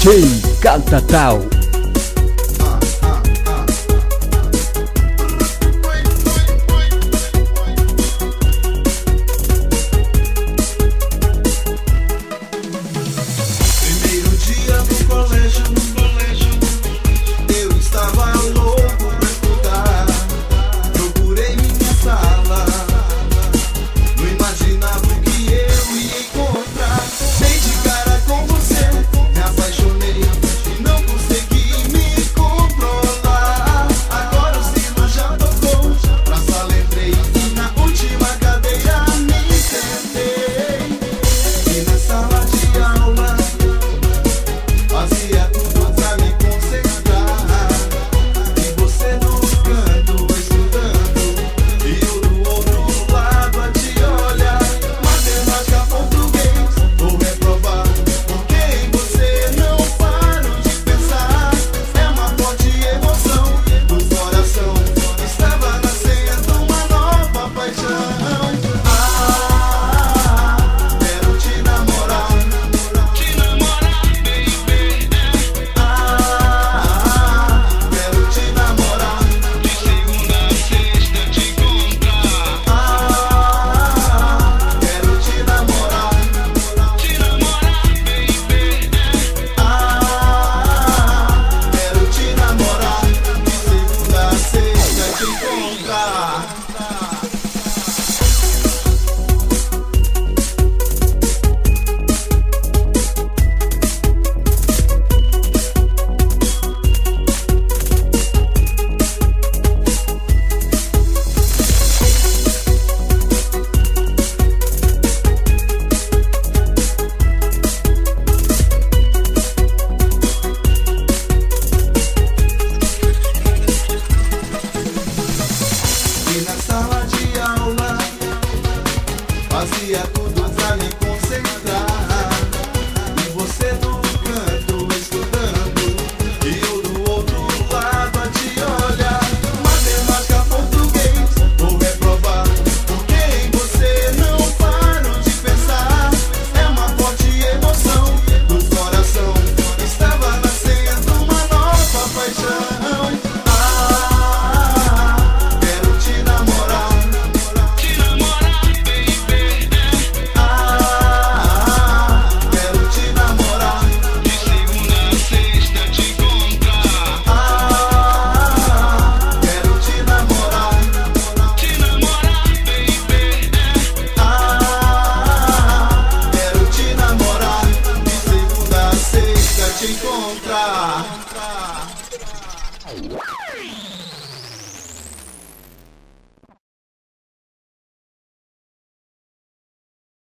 DJ Catatal. Primeiro dia no colégio, eu estava louco pra estudar. Procurei minha sala, não imaginava o que eu ia encontrar. Dei de cara com você, me apaixonei e não consegui me controlar. Agora o sino já tocou, pra sala entrei e na última cadeira me sentei. E na sala de aula fazia tudo pra me concentrar. E você no canto estudando e eu do outro lado a te olhar. Matemática, português, vou reprovar, porque em você não paro de pensar. É uma forte emoção do coração, estava nascendo uma nova paixão. Quero te namorar, baby. Quero te namorar, de segunda a sexta te encontrar. Quero te namorar, baby. Quero te namorar, de segunda a sexta te encontrar. E na sala de aula fazia tudo pra me concentrar. E você no canto estudando e eu do outro lado a te olhar. Matemática, português, vou reprovar, porque em você não paro de pensar. É uma forte emoção do coração, estava nascendo uma nova paixão. Quero te namorar, baby. Quero te namorar, de segunda a sexta te encontrar. Quero te namorar, baby. Quero te namorar, de segunda a sexta te encontrar.